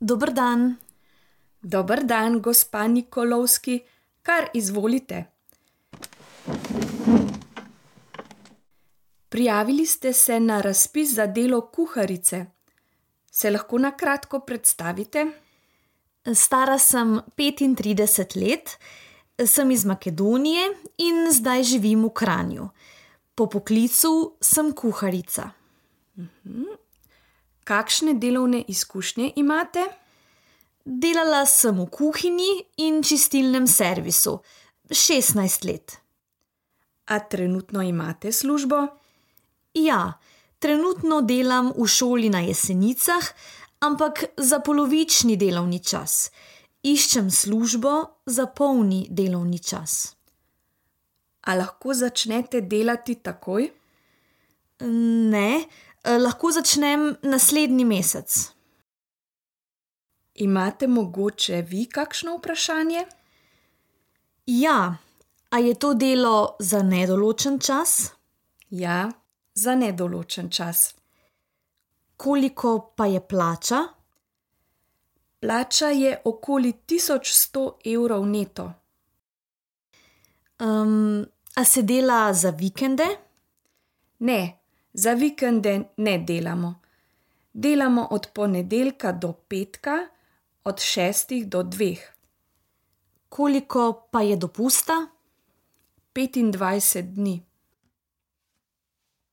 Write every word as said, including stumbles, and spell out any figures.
Dober dan. Dober dan, gospa Nikolovski, kar izvolite. Prijavili ste se na razpis za delo kuharice. Se lahko na kratko predstavite? Stara sem petintrideset let, sem iz Makedonije in zdaj živim v Kranju. Po poklicu sem kuharica. Kakšne delovne izkušnje imate? Delala sem v kuhinji in čistilnem servisu šestnajst let. A trenutno imate službo? Ja, trenutno delam v šoli na Jesenicah, ampak za polovični delovni čas. Iščem službo za polni delovni čas. A lahko začnete delati takoj? Ne, lahko začnem naslednji mesec. Imate mogoče vi kakšno vprašanje? Ja, a je to delo za nedoločen čas? Ja, za nedoločen čas. Koliko pa je plača? Plača je okoli tisoč sto evrov neto. Um, a se dela za vikende? Ne, za vikende ne delamo. Delamo od ponedeljka do petka, od šestih do dveh. Koliko pa je dopusta? petindvajset dni.